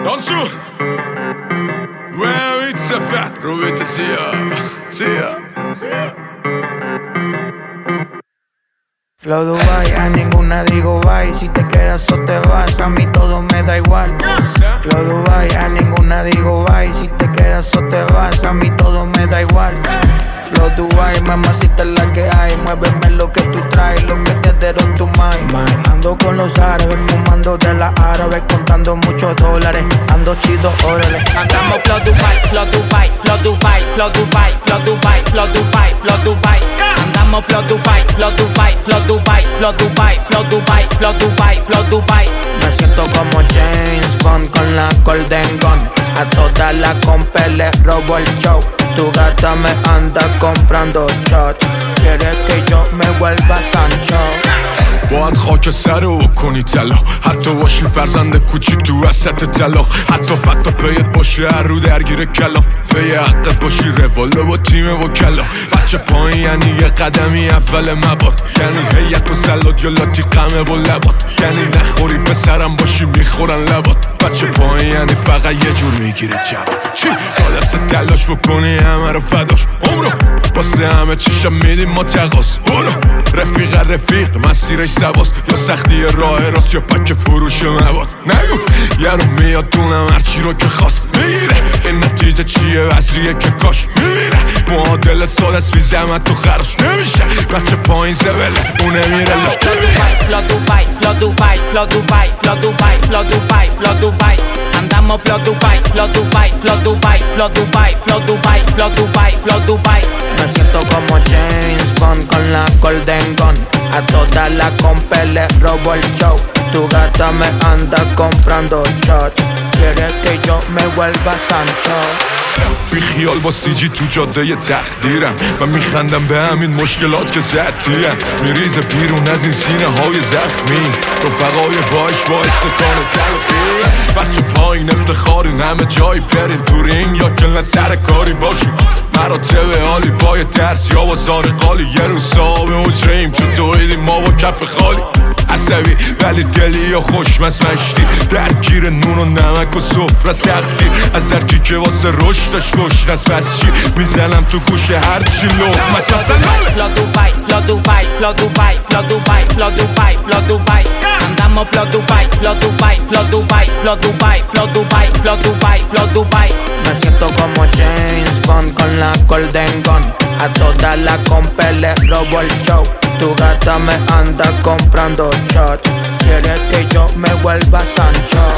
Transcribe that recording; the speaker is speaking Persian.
Dansu Vita fett, رو vita sia Flow Dubai, a ninguna digo bye. Si te quedas o te vas, a mí todo me da igual. Flow Dubai, a ninguna digo bye. Si te quedas o te vas, a mí todo me da igual. Flow Dubai, mamacita es la que hay. Muéveme lo que tú traes, lo que te dieron tu mind. Ando con los árabes, fumando de la árabe, contando muchos dólares. Ando chido, órale. Andamos Flow Dubai, Flow Dubai, Flow Dubai, Flow Dubai, Flow Dubai, Flow Dubai, Flow Dubai. Andamos Flow Dubai, Flow Dubai, Flow Dubai, Flow Dubai, Flow Dubai, Flow Dubai, Flow Dubai. Me siento como James Bond con la Golden Gun. A toda la compa le robo el show. Tu gata me anda comprando shot. Quiere que yo me vuelva Sancho. باید خاک سر او کنی طلا حتی باشی فرزند کوچیک تو وسط طلاق حتی فتا پیت باشه هر رو درگیر کلام پی حقت باشی رواله با تیم وکلا بچه پایین یعنی یه قدمی اول مباد یعنی هیت و سلات یا لاتی قمه و لبات یعنی نخوری پسرم باشی میخورن لبات بچه پایین یعنی فقط یه جور میگیره جواب چی؟ با دست تلاش بکنی همه رو فداش عمرو واسه همه چیشم میدیم ما تقاس رفیق مسیرش سواست یا سختی راه راست یا پک فروش مواد نگو یارو میاد دونم هرچی رو که خواست میگیره این نتیجه چیه وزریه که کاش میمیره معادل سال از بی زحمت تو خرش نمیشه بچه پایین زبله اونه میره لش Flow Dubai, Flow Dubai, Flow Dubai, Flow Dubai, Flow Dubai, Flow Dubai. Andamos Flow Dubai, Flow Dubai, Flow Dubai, Flow Dubai, Flow Dubai, Flow Dubai, Flow Dubai. Me siento como James Bond con la Golden Gun. A toda la compa le robo el show. Tu gata me anda comprando shot. Quiere que yo me vuelva Sancho. بی خیال با سیجی تو جاده یه تقدیرم و میخندم به همین مشکلات که زدیم میریزه بیرون از این سینه های زخمی رفقای باش باعث کار تلخی بچه پایین افتخارین همه جایی برین تو رینگ یا کلن سر کاری باشیم مراتب عالی با درس یا با زارقالی یه روز صاحب حجرهیم چون دویدیم ما با کف خالی عصبی ولی دلی یا خوشمست مشتی درگیر نون و نمک و سفره سختی از هرکی که واسه رشدش گشنست بس چی میزنم تو گوش هرچی لقمست مثلا Flow Dubai, Flow Dubai, Flow Dubai, Flow Dubai, Flow Dubai, Flow Dubai. Andamos Flow Dubai, Flow Dubai, Flow Dubai, Flow Dubai, Flow Dubai, Flow Dubai, Flow Dubai. Me siento como James Bond con la Golden Gun. A toda la compa le robo el show. Tu gata me anda comprando shot. Quiere que yo me vuelva Sancho.